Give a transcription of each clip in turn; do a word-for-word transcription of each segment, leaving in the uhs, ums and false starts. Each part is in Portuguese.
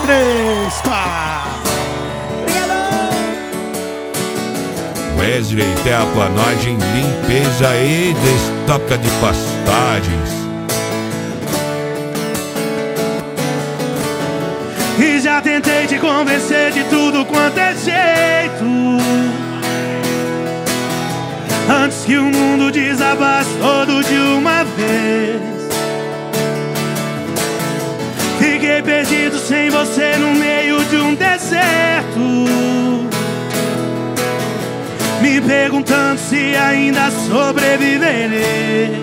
três, quatro. Wesley, terraplanagem, limpeza e destaca de pastagens. E já tentei te convencer de tudo quanto é jeito, antes que o mundo desabasse todo de uma vez. Fiquei perdido sem você no meio de um deserto, me perguntando se ainda sobreviverei.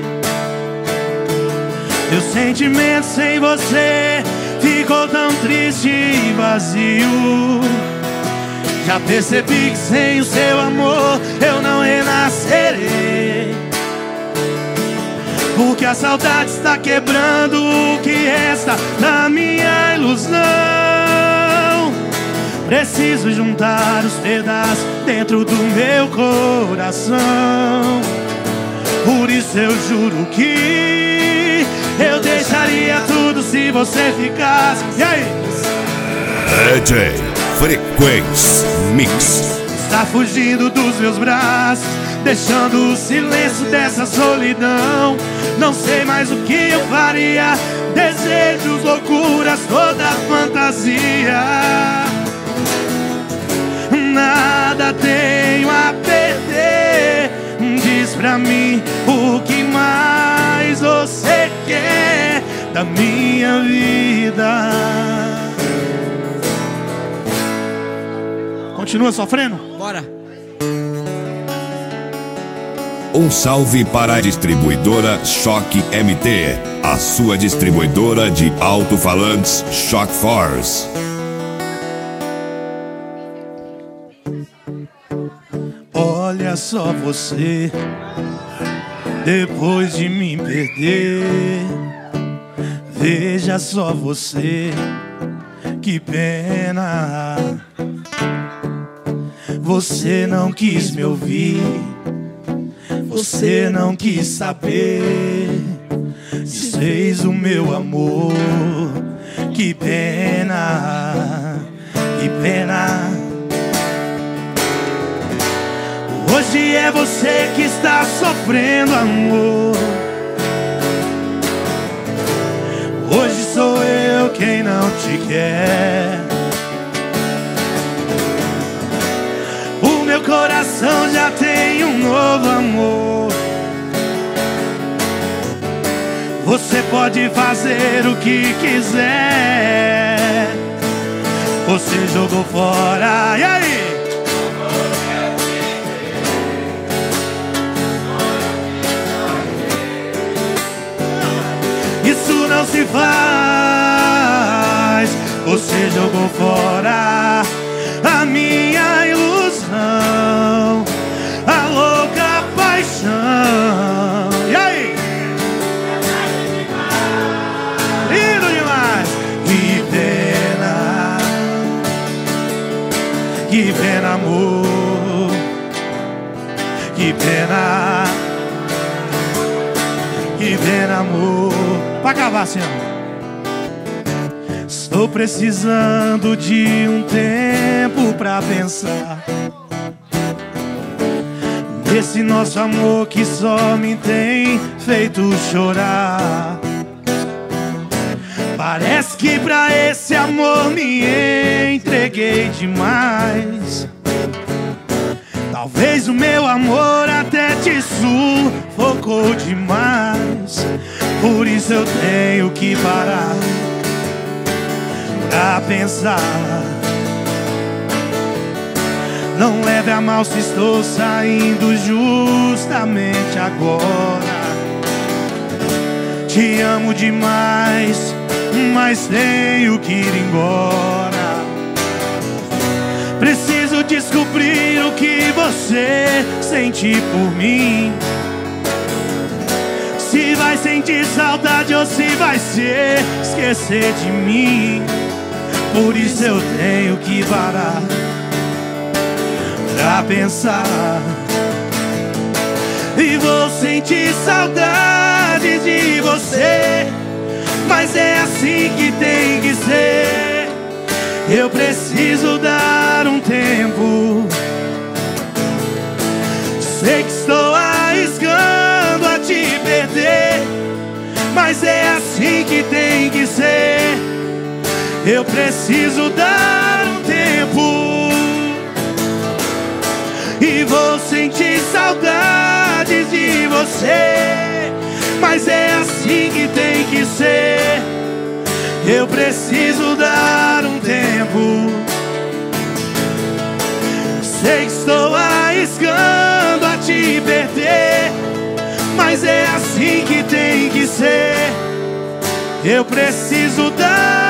Meu sentimento sem você ficou tão triste e vazio. Já percebi que sem o seu amor eu não renascerei, porque a saudade está quebrando o que resta da minha ilusão. Preciso juntar os pedaços dentro do meu coração. Por isso eu juro que eu deixaria tudo se você ficasse. E aí? D J Frequência Mix. Está fugindo dos meus braços, deixando o silêncio dessa solidão. Não sei mais o que eu faria. Desejos, loucuras, toda fantasia. Nada tenho a perder. Diz pra mim o que mais você quer da minha vida. Continua sofrendo? Bora. Um salve para a distribuidora Shock M T, a sua distribuidora de alto-falantes Shock Force. Olha só você, depois de me perder. Veja só você, que pena. Você não quis me ouvir, você não quis saber. Desfez o meu amor, que pena, que pena. Hoje é você que está sofrendo, amor. Hoje sou eu quem não te quer. O meu coração já tem um novo amor. Você pode fazer o que quiser. Você jogou fora, e aí? Isso não se faz. Você jogou fora a minha ilusão, a louca paixão. E aí? Lindo demais. Que pena, que pena, amor. Que pena, que pena, amor. Pra acabar assim, ó. Estou precisando de um tempo pra pensar nesse nosso amor que só me tem feito chorar. Parece que pra esse amor me entreguei demais. Talvez o meu amor até te sufocou demais. Por isso eu tenho que parar pra pensar. Não leve a mal se estou saindo justamente agora. Te amo demais, mas tenho que ir embora. Preciso descobrir o que você sente por mim. Se vai sentir saudade ou se vai se esquecer de mim. Por isso eu tenho que parar pra pensar. E vou sentir saudade de você, mas é assim que tem que ser. Eu preciso dar um tempo. Sei que estou arriscando a te perder, mas é assim que tem que ser. Eu preciso dar um tempo e vou sentir saudades de você, mas é assim que tem que ser. Eu preciso dar um tempo. Sei que estou arriscando a te perder, mas é assim que tem que ser. Eu preciso dar